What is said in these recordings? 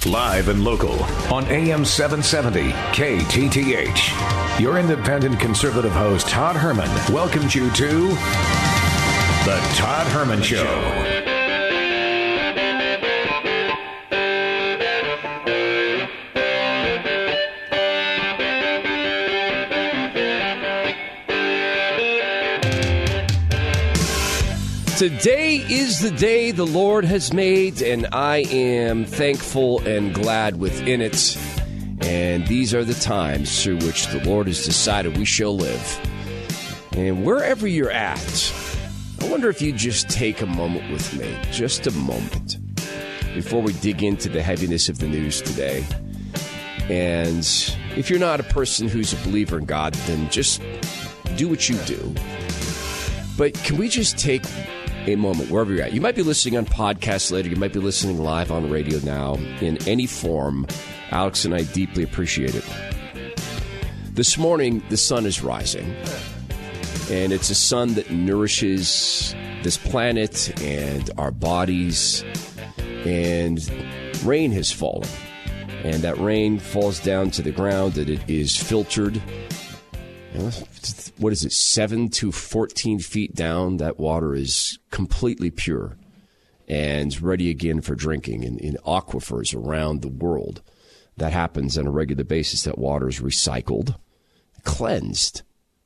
Live and local on AM 770 KTTH. Your independent conservative host, Todd Herman, welcomes you to The Todd Herman Show. Today is the day the Lord has made, and I am thankful and glad within it. And these are the times through which the Lord has decided we shall live. And wherever you're at, I wonder if you just take a moment with me, just a moment, before we dig into the heaviness of the news today. And if you're not a person who's a believer in God, then just do what you do. But can we just take a moment, wherever you're at? You might be listening on podcast later. You might be listening live on radio now. In any form, Alex and I deeply appreciate it. This morning, the sun is rising. And it's a sun that nourishes this planet and our bodies. And rain has fallen. And that rain falls down to the ground, and it is filtered. What is it, 7 to 14 feet down? That water is completely pure and ready again for drinking. In aquifers around the world, that happens on a regular basis. That water is recycled, cleansed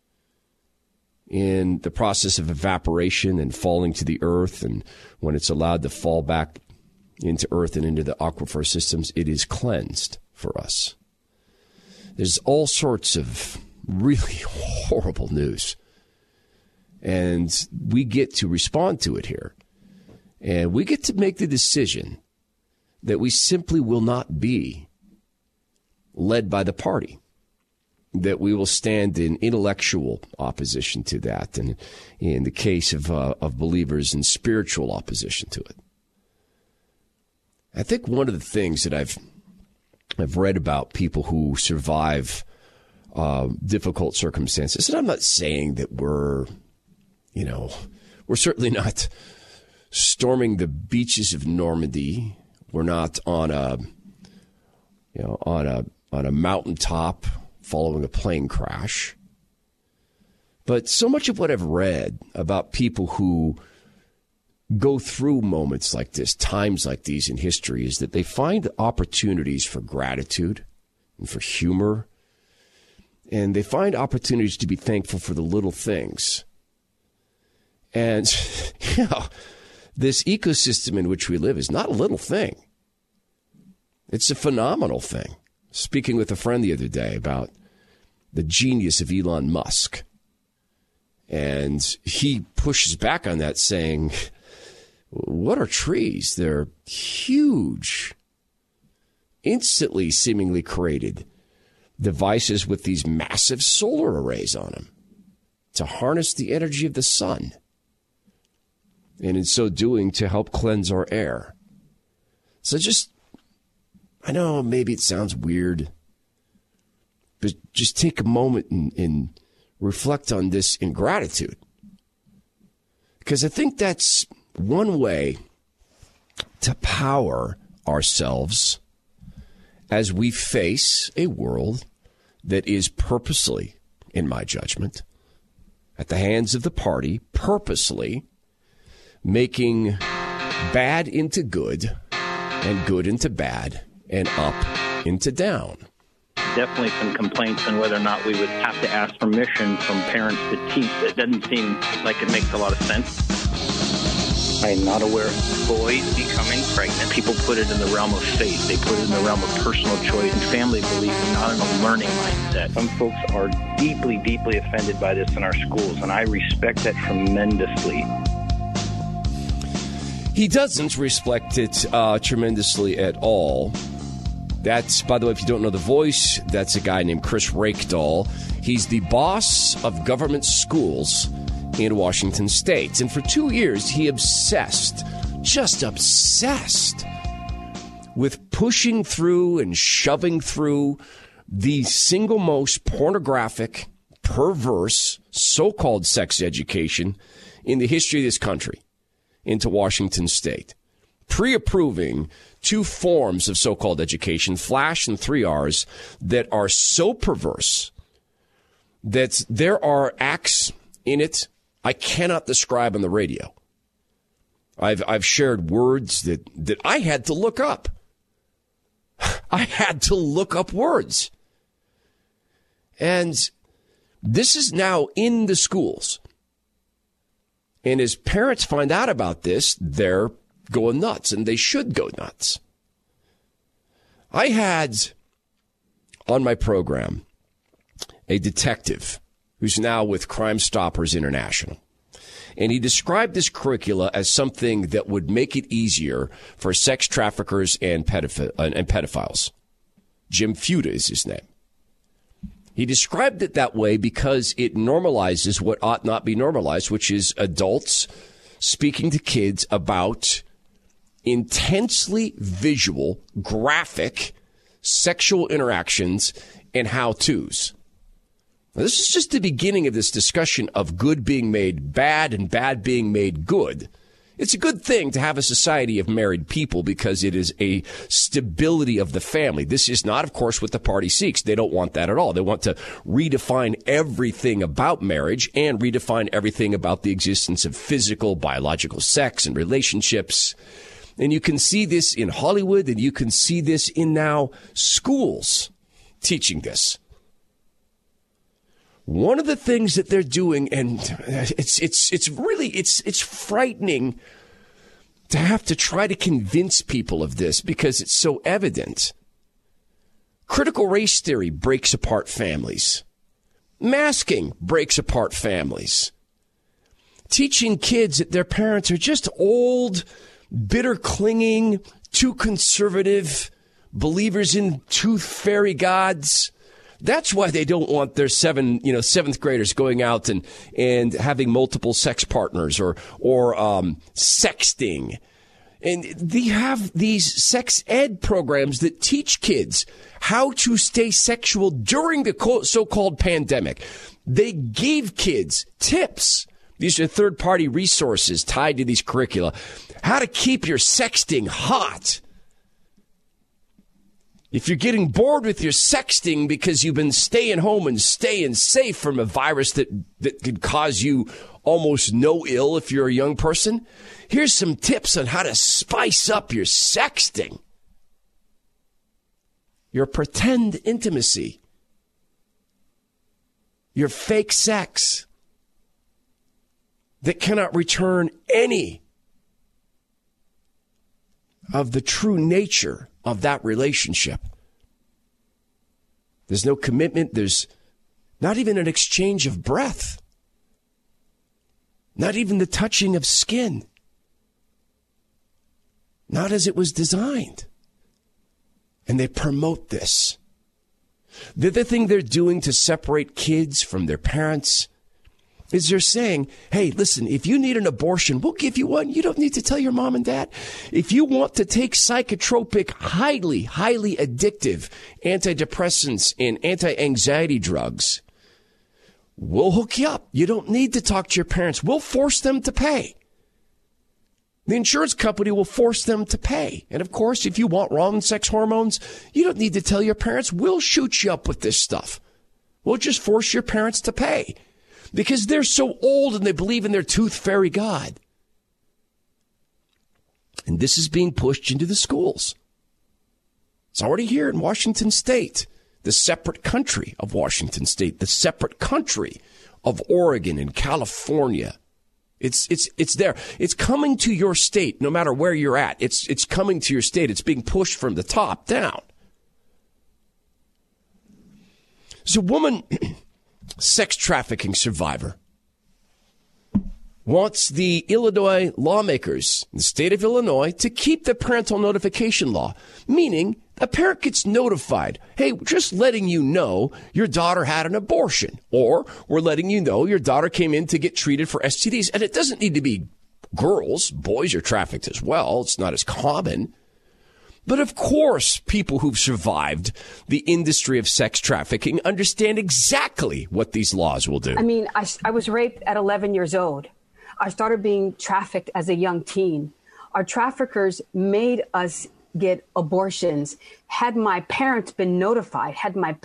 in the process of evaporation and falling to the earth. And when it's allowed to fall back into earth and into the aquifer systems, it is cleansed for us. There's all sorts of really horrible news. And we get to respond to it here. And we get to make the decision that we simply will not be led by the party, that we will stand in intellectual opposition to that, and in the case of believers, in spiritual opposition to it. I think one of the things that I've read about people who survive difficult circumstances. And I'm not saying that we're certainly not storming the beaches of Normandy. We're not on a mountaintop following a plane crash. But so much of what I've read about people who go through moments like this, times like these in history, is that they find opportunities for gratitude and for humor. And they find opportunities to be thankful for the little things. And, this ecosystem in which we live is not a little thing. It's a phenomenal thing. Speaking with a friend the other day about the genius of Elon Musk. And he pushes back on that, saying, what are trees? They're huge, instantly seemingly created devices with these massive solar arrays on them to harness the energy of the sun, and in so doing to help cleanse our air. So I know maybe it sounds weird, but just take a moment and reflect on this in gratitude, because I think that's one way to power ourselves as we face a world that is purposely, in my judgment, at the hands of the party, purposely making bad into good and good into bad and up into down. Definitely some complaints on whether or not we would have to ask permission from parents to teach. It doesn't seem like it makes a lot of sense. I'm not aware of boys becoming pregnant. People put it in the realm of faith. They put it in the realm of personal choice and family belief, and not in a learning mindset. Some folks are deeply, deeply offended by this in our schools, and I respect that tremendously. He doesn't respect it tremendously at all. That's, by the way, if you don't know the voice, that's a guy named Chris Rakedahl. He's the boss of government schools in Washington State. And for 2 years, he just obsessed with pushing through and shoving through the single most pornographic, perverse, so-called sex education in the history of this country into Washington State. pre-approving two forms of so-called education, Flash and 3Rs, that are so perverse that there are acts in it I cannot describe on the radio. I've shared words that I had to look up. I had to look up words. And this is now in the schools. And as parents find out about this, they're going nuts, and they should go nuts. I had on my program a detective who's now with Crime Stoppers International. And he described this curricula as something that would make it easier for sex traffickers and pedophiles. Jim Fuda is his name. He described it that way because it normalizes what ought not be normalized, which is adults speaking to kids about intensely visual, graphic sexual interactions and how-tos. Now, this is just the beginning of this discussion of good being made bad and bad being made good. It's a good thing to have a society of married people because it is a stability of the family. This is not, of course, what the party seeks. They don't want that at all. They want to redefine everything about marriage and redefine everything about the existence of physical, biological sex and relationships. And you can see this in Hollywood, and you can see this in now schools teaching this. One of the things that they're doing, and it's frightening to have to try to convince people of this because it's so evident. Critical race theory breaks apart families. Masking breaks apart families. Teaching kids that their parents are just old, bitter clinging, too conservative, believers in tooth fairy gods. That's why they don't want their seventh graders going out and having multiple sex partners or sexting. And they have these sex ed programs that teach kids how to stay sexual during the so-called pandemic. They gave kids tips. These are third-party resources tied to these curricula. How to keep your sexting hot. If you're getting bored with your sexting because you've been staying home and staying safe from a virus that could cause you almost no ill if you're a young person, here's some tips on how to spice up your sexting. Your pretend intimacy. Your fake sex that cannot return any of the true nature of that relationship. There's no commitment. There's not even an exchange of breath. Not even the touching of skin. Not as it was designed. And they promote this. The other thing they're doing to separate kids from their parents is they're saying, hey, listen, if you need an abortion, we'll give you one. You don't need to tell your mom and dad. If you want to take psychotropic, highly, highly addictive antidepressants and anti-anxiety drugs, we'll hook you up. You don't need to talk to your parents. We'll force them to pay. The insurance company will force them to pay. And, of course, if you want wrong sex hormones, you don't need to tell your parents. We'll shoot you up with this stuff. We'll just force your parents to pay. Because they're so old and they believe in their tooth fairy god. And this is being pushed into the schools. It's already here in Washington State, the separate country of Washington State, the separate country of Oregon and California. It's there. It's coming to your state, no matter where you're at. It's coming to your state. It's being pushed from the top down. There's a woman, sex trafficking survivor, wants the Illinois lawmakers in the state of Illinois to keep the parental notification law, meaning a parent gets notified, hey, just letting you know your daughter had an abortion, or we're letting you know your daughter came in to get treated for STDs. And it doesn't need to be girls. Boys are trafficked as well. It's not as common. But of course, people who've survived the industry of sex trafficking understand exactly what these laws will do. I mean, I was raped at 11 years old. I started being trafficked as a young teen. Our traffickers made us get abortions. Had my parents been notified,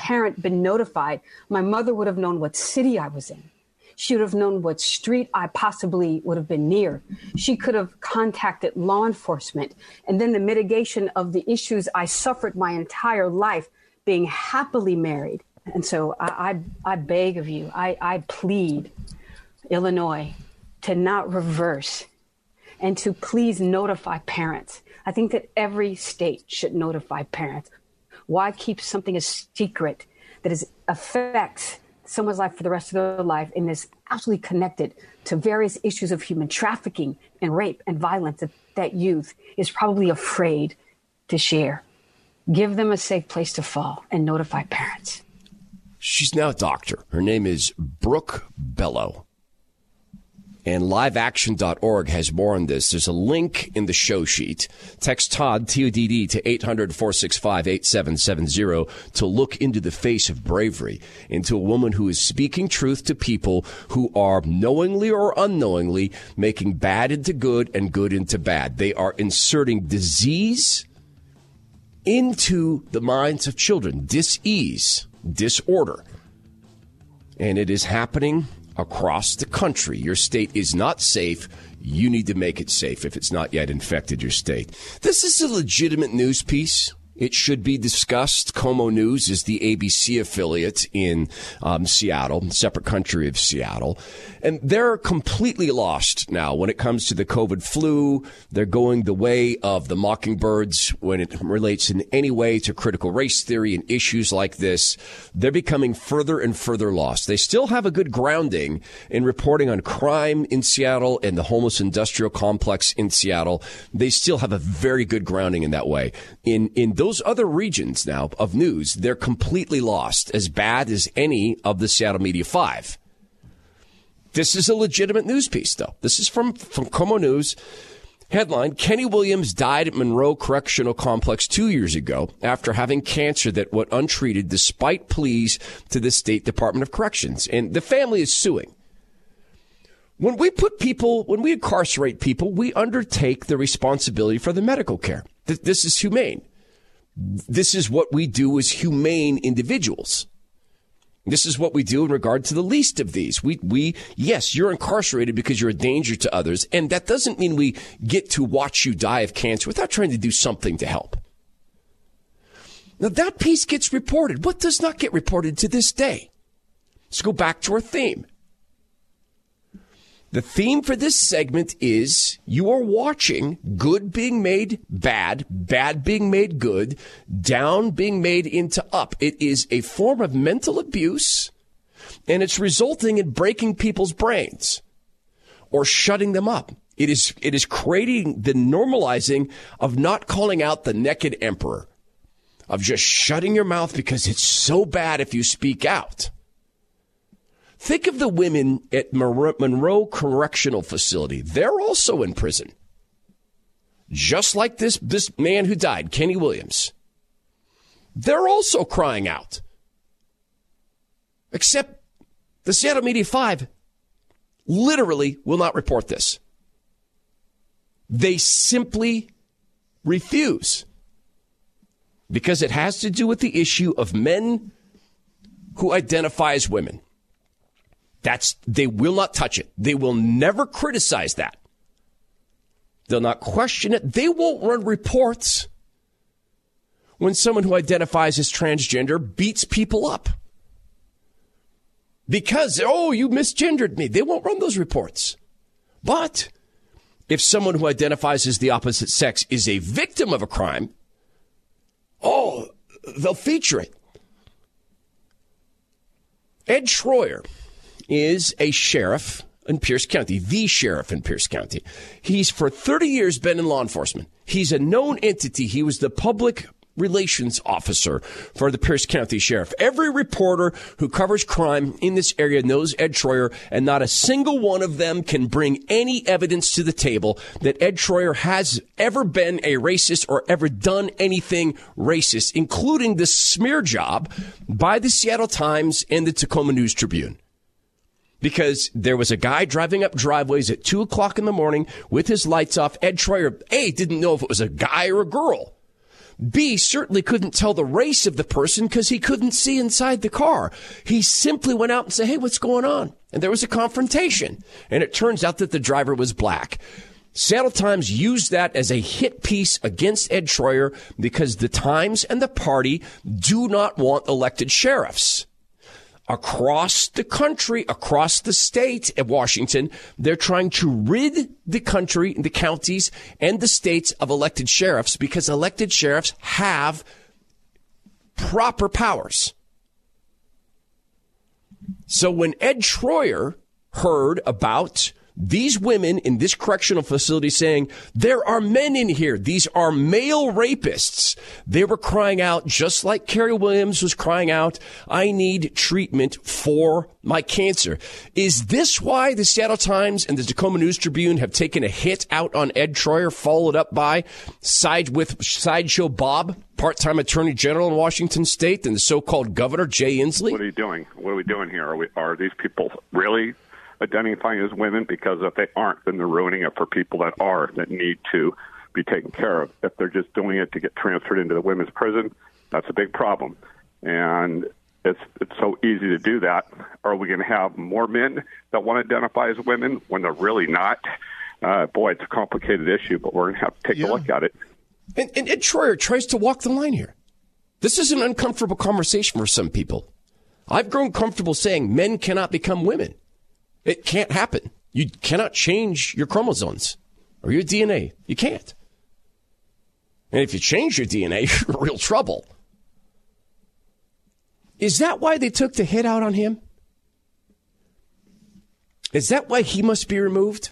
my mother would have known what city I was in. She would have known what street I possibly would have been near. She could have contacted law enforcement. And then the mitigation of the issues I suffered my entire life being happily married. And so I beg of you, I plead, Illinois, to not reverse and to please notify parents. I think that every state should notify parents. Why keep something a secret that affects someone's life for the rest of their life and is absolutely connected to various issues of human trafficking and rape and violence that youth is probably afraid to share? Give them a safe place to fall and notify parents. She's now a doctor. Her name is Brooke Bello. And liveaction.org has more on this. There's a link in the show sheet. Text Todd, T-O-D-D, to 800-465-8770 to look into the face of bravery, into a woman who is speaking truth to people who are knowingly or unknowingly making bad into good and good into bad. They are inserting disease into the minds of children, dis-ease, disorder. And it is happening across the country. Your state is not safe. You need to make it safe if it's not yet infected your state. This is a legitimate news piece. It should be discussed. Como News is the ABC affiliate in Seattle, separate country of Seattle. And they're completely lost now when it comes to the COVID flu. They're going the way of the mockingbirds when it relates in any way to critical race theory and issues like this. They're becoming further and further lost. They still have a good grounding in reporting on crime in Seattle and the homeless industrial complex in Seattle. They still have a very good grounding in that way. In those other regions now of news, they're completely lost, as bad as any of the Seattle Media 5. This is a legitimate news piece, though. This is from Como News. Headline, Kenny Williams died at Monroe Correctional Complex 2 years ago after having cancer that went untreated despite pleas to the State Department of Corrections. And the family is suing. When we incarcerate people, we undertake the responsibility for the medical care. This is humane. This is what we do as humane individuals. This is what we do in regard to the least of these. Yes, you're incarcerated because you're a danger to others, and that doesn't mean we get to watch you die of cancer without trying to do something to help. Now, that piece gets reported. What does not get reported to this day? Let's go back to our theme. The theme for this segment is you are watching good being made bad, bad being made good, down being made into up. It is a form of mental abuse, and it's resulting in breaking people's brains or shutting them up. It is creating the normalizing of not calling out the naked emperor, of just shutting your mouth because it's so bad if you speak out. Think of the women at Monroe Correctional Facility. They're also in prison. Just like this man who died, Kenny Williams. They're also crying out. Except the Seattle Media 5 literally will not report this. They simply refuse. Because it has to do with the issue of men who identify as women. They will not touch it. They will never criticize that. They'll not question it. They won't run reports when someone who identifies as transgender beats people up. Because, you misgendered me. They won't run those reports. But if someone who identifies as the opposite sex is a victim of a crime, they'll feature it. Ed Schroyer is a sheriff in Pierce County, the sheriff in Pierce County. He's for 30 years been in law enforcement. He's a known entity. He was the public relations officer for the Pierce County Sheriff. Every reporter who covers crime in this area knows Ed Schroyer, and not a single one of them can bring any evidence to the table that Ed Schroyer has ever been a racist or ever done anything racist, including the smear job by the Seattle Times and the Tacoma News Tribune. because there was a guy driving up driveways at 2 o'clock in the morning with his lights off. Ed Troyer, A, didn't know if it was a guy or a girl. B, certainly couldn't tell the race of the person because he couldn't see inside the car. He simply went out and said, hey, what's going on? And there was a confrontation. And it turns out that the driver was black. Seattle Times used that as a hit piece against Ed Troyer because the Times and the party do not want elected sheriffs. Across the country, across the state of Washington, they're trying to rid the country, the counties, and the states of elected sheriffs because elected sheriffs have proper powers. So when Ed Troyer heard about these women in this correctional facility saying, there are men in here, these are male rapists, they were crying out, just like Carrie Williams was crying out, I need treatment for my cancer. Is this why the Seattle Times and the Tacoma News Tribune have taken a hit out on Ed Troyer, followed up by Sideshow Bob, part-time attorney general in Washington State, and the so-called governor, Jay Inslee? What are you doing? What are we doing here? Are these people really identifying as women? Because if they aren't, then they're ruining it for people that are, that need to be taken care of. If they're just doing it to get transferred into the women's prison, that's a big problem. And it's so easy to do that. Are we going to have more men that want to identify as women when they're really not? Boy, it's a complicated issue, but we're going to have to take a look at it. And Ed Troyer tries to walk the line here. This is an uncomfortable conversation for some people. I've grown comfortable saying men cannot become women. It can't happen. You cannot change your chromosomes or your DNA. You can't. And if you change your DNA, you're in real trouble. Is that why they took the hit out on him? Is that why he must be removed?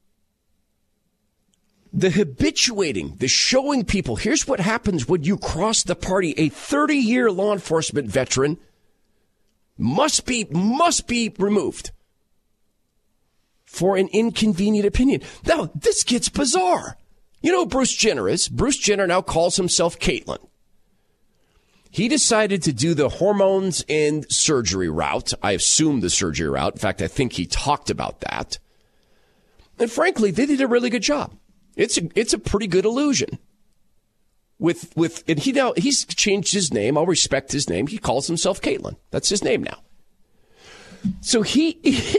The habituating, the showing people, here's what happens when you cross the party. A 30-year law enforcement veteran must be removed for an inconvenient opinion. Now, this gets bizarre. You know who Bruce Jenner is? Bruce Jenner now calls himself Caitlyn. He decided to do the hormones and surgery route. I assume the surgery route. In fact, I think he talked about that. And frankly, they did a really good job. It's a pretty good illusion. And he's changed his name. I'll respect his name. He calls himself Caitlyn. That's his name now. So he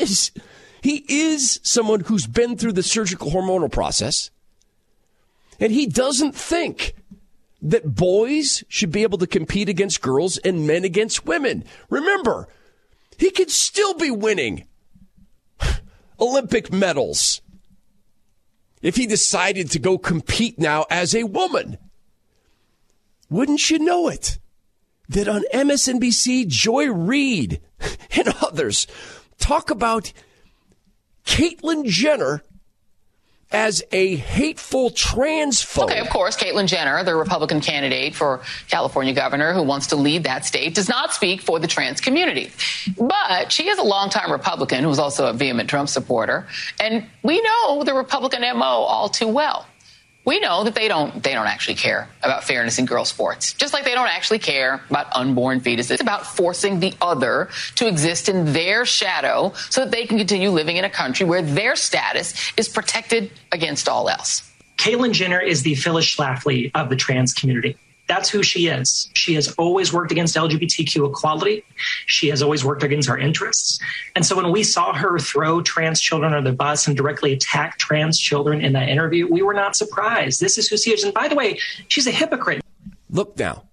is someone who's been through the surgical hormonal process, and he doesn't think that boys should be able to compete against girls and men against women. Remember, he could still be winning Olympic medals if he decided to go compete now as a woman. Wouldn't you know it, that on MSNBC, Joy Reid and others talk about Caitlyn Jenner as a hateful transphobe. Okay, of course, Caitlyn Jenner, the Republican candidate for California governor who wants to lead that state, does not speak for the trans community. But she is a longtime Republican who's also a vehement Trump supporter. And we know the Republican MO all too well. We know that they don't actually care about fairness in girls' sports, just like they don't actually care about unborn fetuses. It's about forcing the other to exist in their shadow so that they can continue living in a country where their status is protected against all else. Caitlyn Jenner is the Phyllis Schlafly of the trans community. That's who she is. She has always worked against LGBTQ equality. She has always worked against our interests. And so when we saw her throw trans children under the bus and directly attack trans children in that interview, we were not surprised. This is who she is. And by the way, she's a hypocrite. Look now.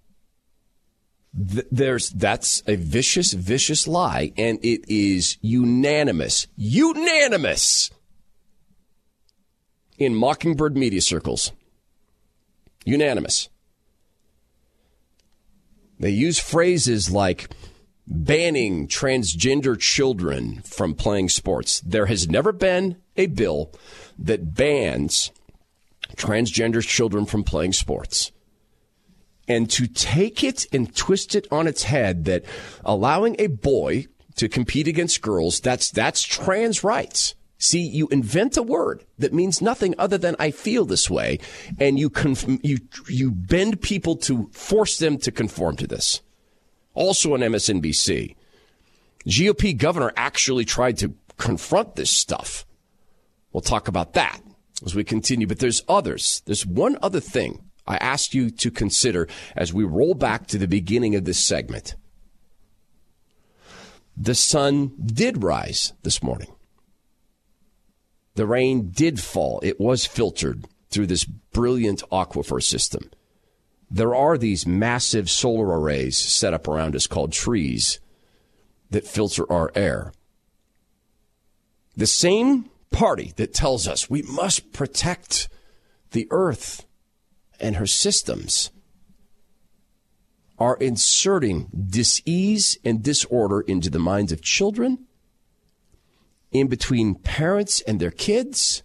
That's a vicious, vicious lie, and it is unanimous in Mockingbird media circles. Unanimous. They use phrases like banning transgender children from playing sports. There has never been a bill that bans transgender children from playing sports. And to take it and twist it on its head that allowing a boy to compete against girls, that's trans rights. See, you invent a word that means nothing other than I feel this way, and you bend people to force them to conform to this. Also on MSNBC, GOP governor actually tried to confront this stuff. We'll talk about that as we continue. But there's others. There's one other thing I asked you to consider as we roll back to the beginning of this segment. The sun did rise this morning. The rain did fall. It was filtered through this brilliant aquifer system. There are these massive solar arrays set up around us called trees that filter our air. The same party that tells us we must protect the earth and her systems are inserting dis-ease and disorder into the minds of children, in between parents and their kids,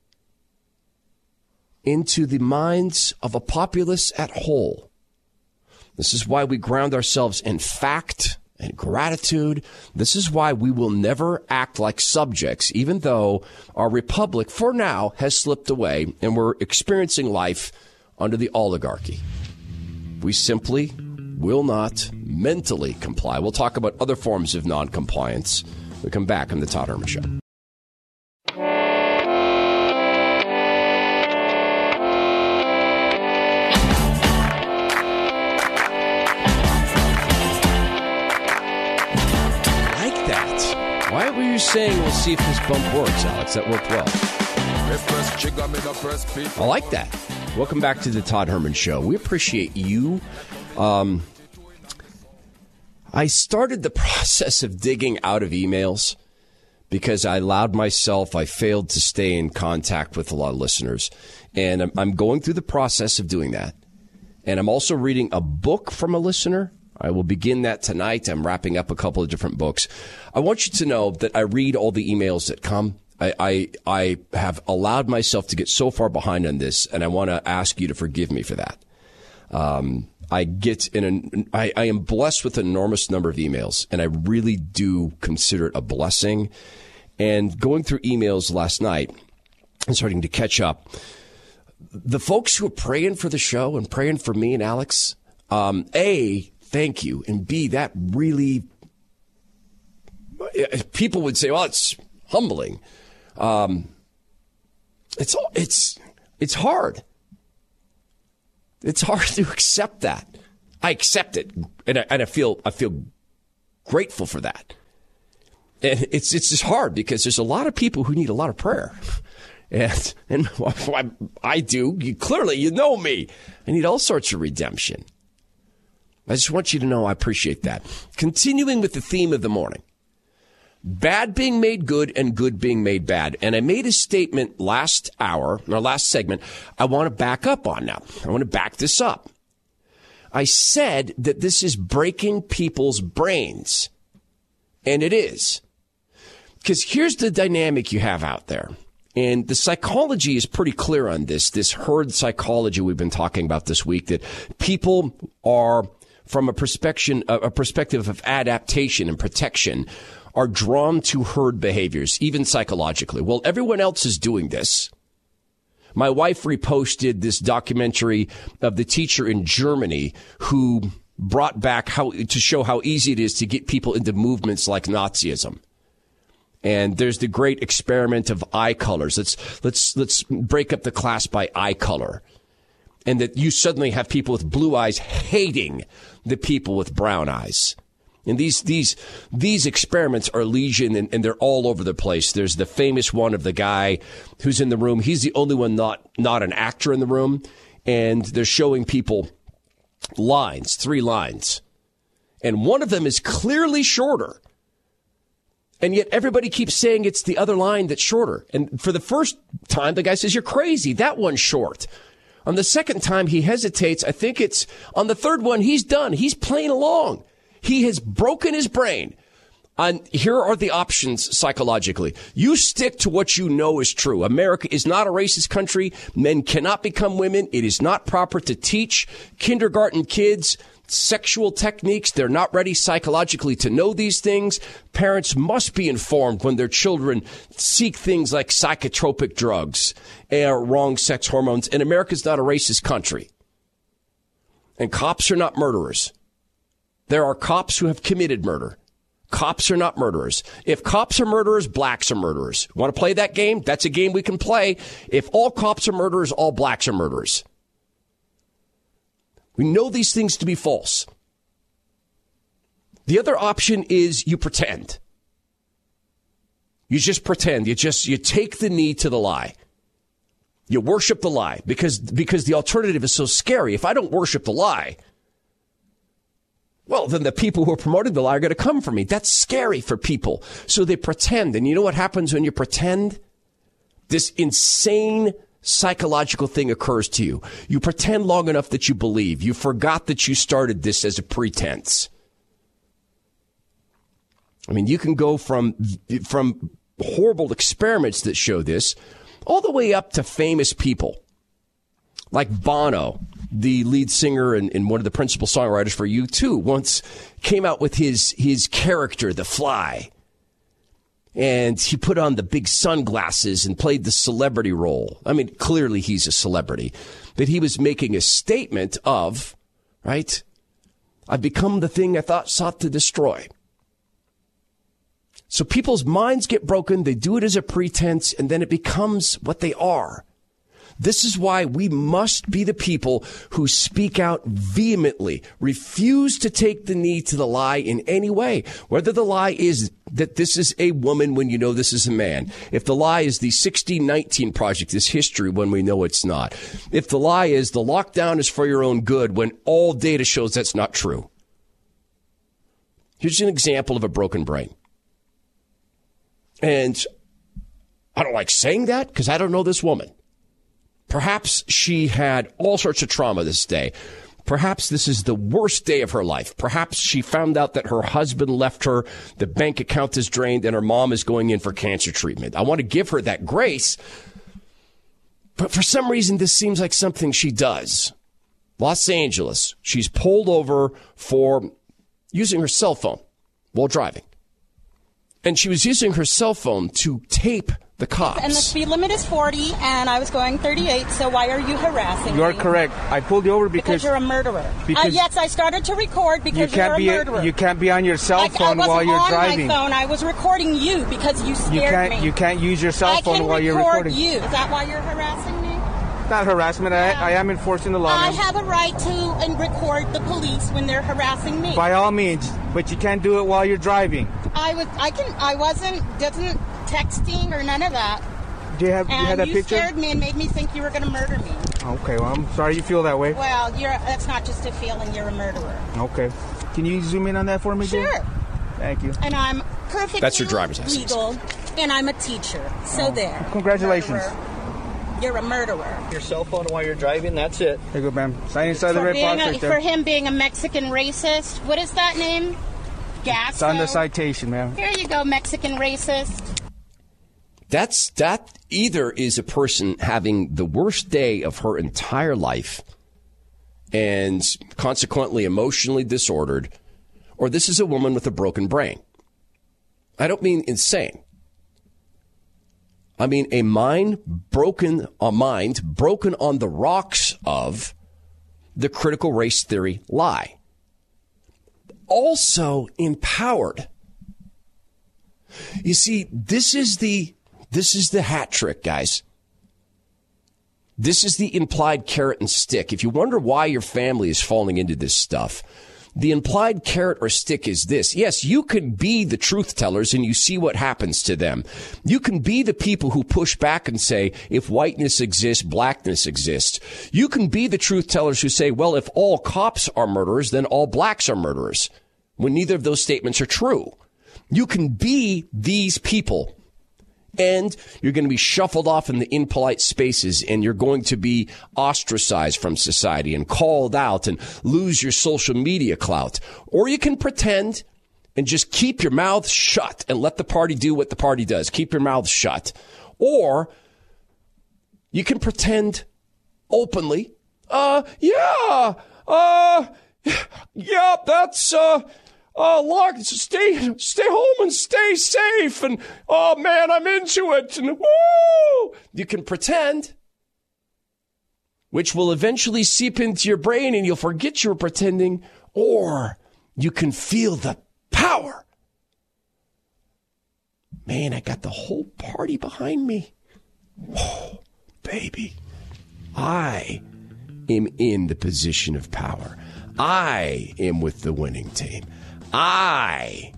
into the minds of a populace at whole. This is why we ground ourselves in fact and gratitude. This is why we will never act like subjects, even though our republic, for now, has slipped away and we're experiencing life under the oligarchy. We simply will not mentally comply. We'll talk about other forms of non-compliance. We come back on the Todd Herman Show. Why were you saying we'll see if this bump works, Alex? That worked well. I like that. Welcome back to the Todd Herman Show. We appreciate you. I started the process of digging out of emails because I failed to stay in contact with a lot of listeners. And I'm going through the process of doing that. And I'm also reading a book from a listener. I will begin that tonight. I'm wrapping up a couple of different books. I want you to know that I read all the emails that come. I have allowed myself to get so far behind on this, and I want to ask you to forgive me for that. I am blessed with an enormous number of emails, and I really do consider it a blessing. And going through emails last night and starting to catch up, the folks who are praying for the show and praying for me and Alex, A, thank you. And B, that really, people would say, well, it's humbling. It's hard. It's hard to accept that. I accept it, and I feel grateful for that. And it's just hard because there's a lot of people who need a lot of prayer. And I do. Clearly, you know me. I need all sorts of redemption. I just want you to know I appreciate that. Continuing with the theme of the morning. Bad being made good and good being made bad. And I made a statement last segment, I want to back up on now. I want to back this up. I said that this is breaking people's brains. And it is. Because here's the dynamic you have out there. And the psychology is pretty clear on this herd psychology we've been talking about this week, that people are, from a perspective of adaptation and protection, are drawn to herd behaviors, even psychologically. Well, everyone else is doing this. My wife reposted this documentary of the teacher in Germany who brought back to show how easy it is to get people into movements like Nazism. And there's the great experiment of eye colors. Let's break up the class by eye color. And that you suddenly have people with blue eyes hating the people with brown eyes. And these experiments are legion, and they're all over the place. There's the famous one of the guy who's in the room. He's the only one not an actor in the room. And they're showing people lines, 3 lines. And one of them is clearly shorter. And yet everybody keeps saying it's the other line that's shorter. And for the first time, the guy says, you're crazy. That one's short. On the second time, he hesitates. I think it's on the third one, he's done. He's playing along. He has broken his brain. And here are the options psychologically. You stick to what you know is true. America is not a racist country. Men cannot become women. It is not proper to teach kindergarten kids sexual techniques. They're not ready psychologically to know these things. Parents must be informed when their children seek things like psychotropic drugs or wrong sex hormones. And America's not a racist country. And cops are not murderers. There are cops who have committed murder. cops are not murderers. If cops are murderers, blacks are murderers. Want to play that game? That's a game we can play. If all cops are murderers, all blacks are murderers. We know these things to be false. The other option is you pretend. You just pretend. You take the knee to the lie. You worship the lie because the alternative is so scary. If I don't worship the lie, well, then the people who are promoting the lie are going to come for me. That's scary for people. So they pretend. And you know what happens when you pretend? This insane psychological thing occurs to you. You pretend long enough that you believe. You forgot that you started this as a pretense. I mean, you can go from horrible experiments that show this all the way up to famous people like Bono, the lead singer and one of the principal songwriters for U2, once came out with his character, The Fly. And he put on the big sunglasses and played the celebrity role. I mean, clearly he's a celebrity. But he was making a statement of, right, I've become the thing I sought to destroy. So people's minds get broken, they do it as a pretense, and then it becomes what they are. This is why we must be the people who speak out vehemently, refuse to take the knee to the lie in any way. Whether the lie is that this is a woman when you know this is a man. If the lie is the 1619 Project is history when we know it's not. If the lie is the lockdown is for your own good when all data shows that's not true. Here's an example of a broken brain. And I don't like saying that because I don't know this woman. Perhaps she had all sorts of trauma this day. Perhaps this is the worst day of her life. Perhaps she found out that her husband left her, the bank account is drained, and her mom is going in for cancer treatment. I want to give her that grace, but for some reason this seems like something she does. Los Angeles, she's pulled over for using her cell phone while driving. And she was using her cell phone to tape the cops. And the speed limit is 40, and I was going 38, so why are you harassing me? You're correct. I pulled you over because you're a murderer. Yes, I started to record because you're a murderer. You can't be on your cell phone while you're driving. I wasn't on my phone. I was recording you because you scared me. You can't use your cell phone while you're recording. I can record you. Is that why you're harassing me? Not harassment. I am enforcing the law. I have a right to record the police when they're harassing me. By all means, but you can't do it while you're driving. I wasn't texting or none of that. You had that picture? You scared me and made me think you were going to murder me. Okay, well, I'm sorry you feel that way. Well, that's not just a feeling. You're a murderer. Okay. Can you zoom in on that for me, Sure. Jay? Thank you. And I'm perfectly That's your driver's license. legal, and I'm a teacher. So there. Congratulations. Murderer. You're a murderer. Your cell phone while you're driving, that's it. Here you go, ma'am. Sign inside the red box right there. For him being a Mexican racist. What is that name? Gasso. It's on the citation, ma'am. Here you go, Mexican racist. That either is a person having the worst day of her entire life and consequently emotionally disordered, or this is a woman with a broken brain. I don't mean insane. I mean a mind broken on the rocks of the critical race theory lie. Also empowered. You see, this is the hat trick, guys. This is the implied carrot and stick. If you wonder why your family is falling into this stuff, the implied carrot or stick is this. Yes, you can be the truth tellers and you see what happens to them. You can be the people who push back and say, if whiteness exists, blackness exists. You can be the truth tellers who say, well, if all cops are murderers, then all blacks are murderers, when neither of those statements are true. You can be these people. And you're going to be shuffled off in the impolite spaces, and you're going to be ostracized from society and called out and lose your social media clout. Or you can pretend and just keep your mouth shut and let the party do what the party does. Keep your mouth shut. Or you can pretend openly, yeah, that's, stay home and stay safe. And, oh, man, I'm into it. And, woo! You can pretend, which will eventually seep into your brain and you'll forget you were pretending. Or you can feel the power Man, I got the whole party behind me. Oh, baby. I am in the position of power. I am with the winning team. I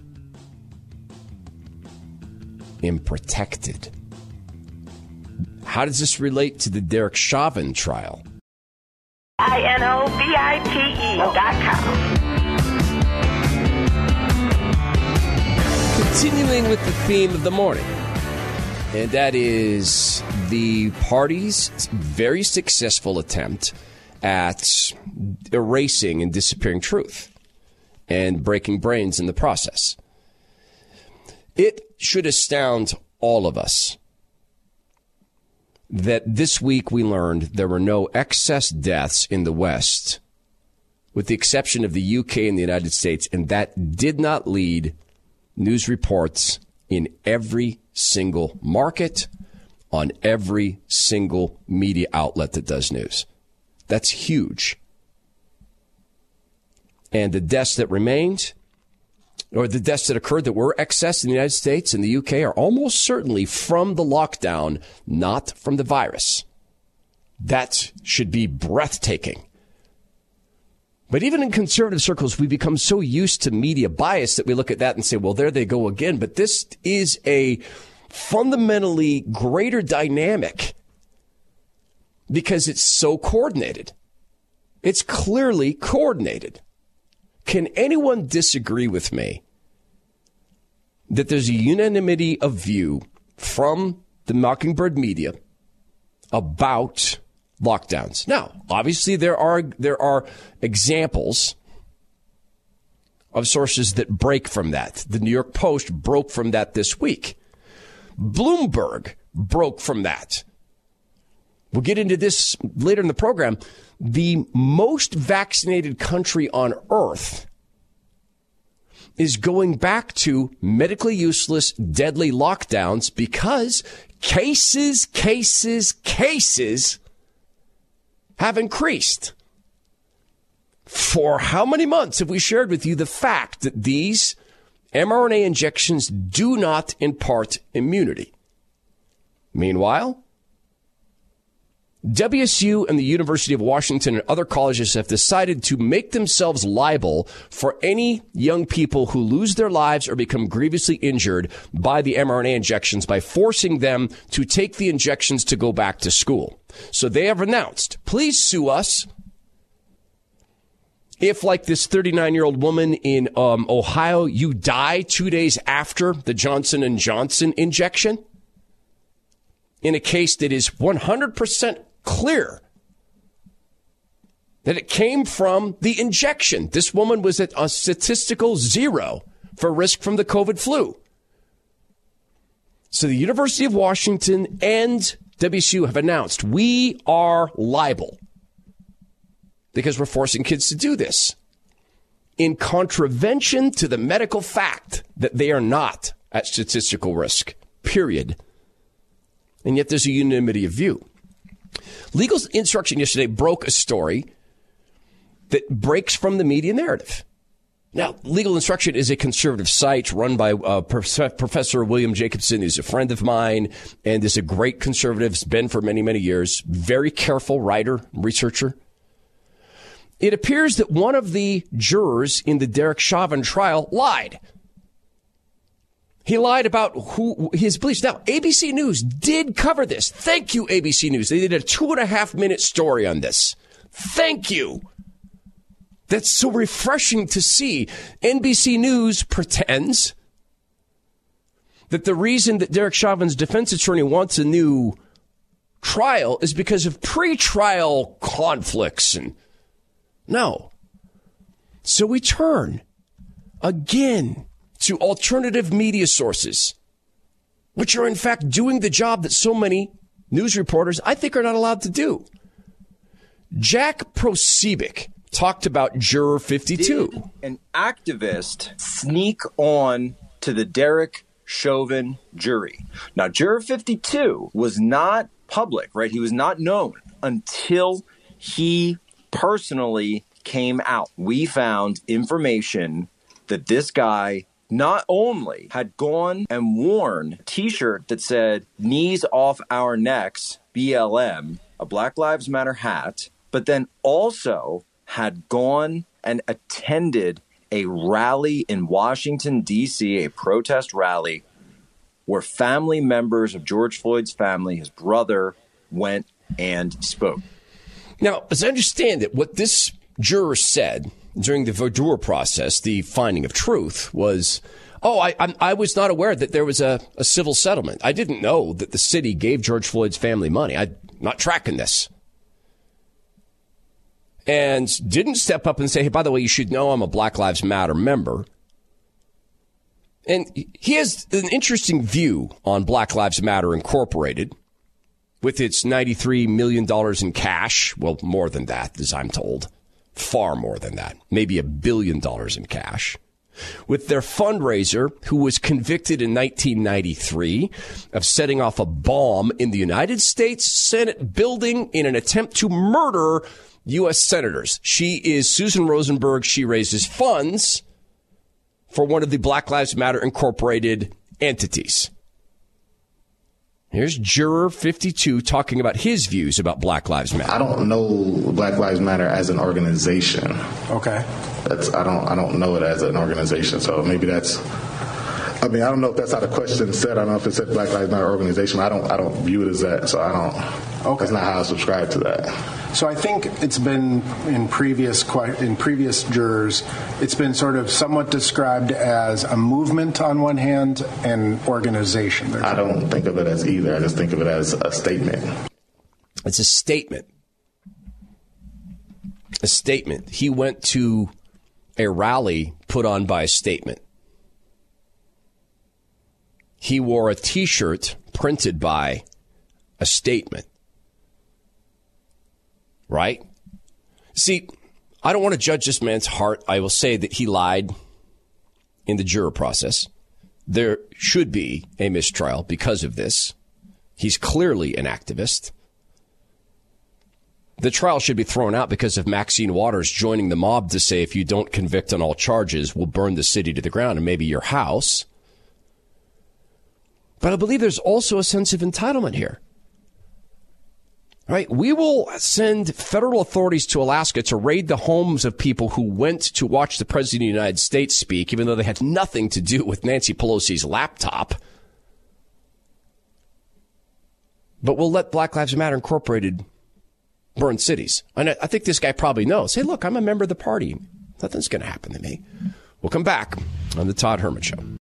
am protected. How does this relate to the Derek Chauvin trial? INOVITE.com. Continuing with the theme of the morning, and that is the party's very successful attempt at erasing and disappearing truth and breaking brains in the process. It should astound all of us that this week we learned there were no excess deaths in the West, with the exception of the UK and the United States, and that did not lead news reports in every single market, on every single media outlet that does news. That's huge. And the deaths that remained, or the deaths that occurred that were excess in the United States and the UK, are almost certainly from the lockdown, not from the virus. That should be breathtaking. But even in conservative circles, we become so used to media bias that we look at that and say, well, there they go again. But this is a fundamentally greater dynamic because it's so coordinated. It's clearly coordinated. Can anyone disagree with me that there's a unanimity of view from the Mockingbird media about lockdowns? Now, obviously, there are examples of sources that break from that. The New York Post broke from that this week. Bloomberg broke from that. We'll get into this later in the program. The most vaccinated country on earth is going back to medically useless, deadly lockdowns because cases have increased. For how many months have we shared with you the fact that these mRNA injections do not impart immunity? Meanwhile, WSU and the University of Washington and other colleges have decided to make themselves liable for any young people who lose their lives or become grievously injured by the mRNA injections by forcing them to take the injections to go back to school. So they have announced, please sue us. If, like this 39-year-old woman in Ohio, you die 2 days after the Johnson & Johnson injection, in a case that is 100% clear that it came from the injection. This woman was at a statistical 0 for risk from the COVID flu. So the University of Washington and WSU have announced we are liable because we're forcing kids to do this in contravention to the medical fact that they are not at statistical risk, period. And yet there's a unanimity of view. Legal Instruction yesterday broke a story that breaks from the media narrative. Now, Legal Instruction is a conservative site run by Professor William Jacobson, who's a friend of mine and is a great conservative, has been for many, many years. Very careful writer, researcher. It appears that one of the jurors in the Derek Chauvin trial lied. He lied about his beliefs. Now, ABC News did cover this. Thank you, ABC News. They did a 2.5-minute story on this. Thank you. That's so refreshing to see. NBC News pretends that the reason that Derek Chauvin's defense attorney wants a new trial is because of pretrial conflicts. And no. So we turn again to alternative media sources, which are in fact doing the job that so many news reporters, I think, are not allowed to do. Jack Prosebic talked about Juror 52. Did an activist sneak on to the Derek Chauvin jury? Now, Juror 52 was not public, right? He was not known until he personally came out. We found information that this guy not only had gone and worn a T-shirt that said, "Knees off our necks, BLM," a Black Lives Matter hat, but then also had gone and attended a rally in Washington, D.C., a protest rally where family members of George Floyd's family, his brother, went and spoke. Now, as I understand it, what this juror said during the voir process, the finding of truth, was, I was not aware that there was a civil settlement. I didn't know that the city gave George Floyd's family money. I'm not tracking this. And didn't step up and say, hey, by the way, you should know I'm a Black Lives Matter member. And he has an interesting view on Black Lives Matter Incorporated with its $93 million in cash. Well, more than that, as I'm told. Far more than that. Maybe $1 billion in cash. With their fundraiser, who was convicted in 1993 of setting off a bomb in the United States Senate building in an attempt to murder U.S. senators. She is Susan Rosenberg. She raises funds for one of the Black Lives Matter Incorporated entities. Here's Juror 52 talking about his views about Black Lives Matter. I don't know Black Lives Matter as an organization. Okay. I don't know it as an organization. So maybe that's. I mean, I don't know if that's how the question said. I don't know if it said Black Lives Matter organization. I don't view it as that. So I don't. Okay. That's not how I subscribe to that. So I think it's been in previous jurors, it's been sort of somewhat described as a movement on one hand and organization. I don't think of it as either. I just think of it as a statement. It's a statement. A statement. He went to a rally put on by a statement. He wore a T-shirt printed by a statement. Right? See, I don't want to judge this man's heart. I will say that he lied in the juror process. There should be a mistrial because of this. He's clearly an activist. The trial should be thrown out because of Maxine Waters joining the mob to say, if you don't convict on all charges, we'll burn the city to the ground and maybe your house. But I believe there's also a sense of entitlement here. Right? We will send federal authorities to Alaska to raid the homes of people who went to watch the President of the United States speak, even though they had nothing to do with Nancy Pelosi's laptop. But we'll let Black Lives Matter Incorporated burn cities. And I think this guy probably knows. Hey, look, I'm a member of the party. Nothing's going to happen to me. We'll come back on the Todd Herman Show.